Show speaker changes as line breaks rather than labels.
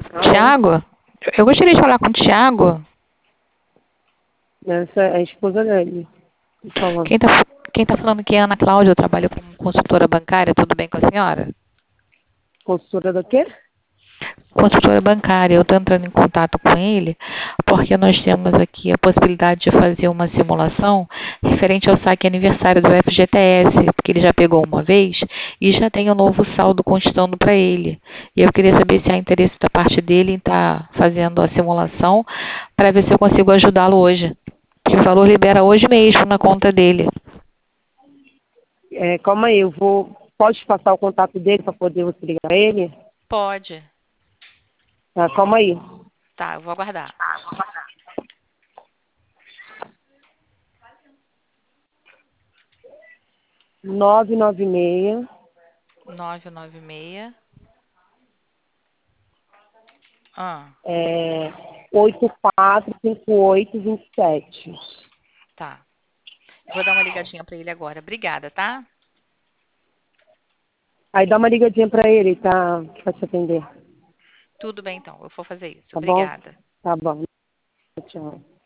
Alô?
Tiago? Eu gostaria de falar com o Tiago.
Essa é a esposa dele. Por favor.
Quem tá falando aqui é a Ana Cláudia, eu trabalho como consultora bancária, tudo bem com a senhora?
Consultora da quê?
Consultora bancária, eu estou entrando em contato com ele porque nós temos aqui a possibilidade de fazer uma simulação referente ao saque aniversário do FGTS, porque ele já pegou uma vez e já tem um novo saldo constando para ele. E eu queria saber se há interesse da parte dele em estar fazendo a simulação para ver se eu consigo ajudá-lo hoje. Que o valor libera hoje mesmo na conta dele.
Calma aí, eu vou. Pode passar o contato dele para poder você ligar pra ele?
Pode.
Tá, calma aí.
Tá, eu vou aguardar.
996
996.
845827.
Tá. Vou dar uma ligadinha para ele agora. Obrigada, tá?
Aí dá uma ligadinha para ele, tá? Pra te atender.
Tudo bem, então. Eu vou fazer isso.
Tá bom?
Obrigada.
Tá bom. Tchau.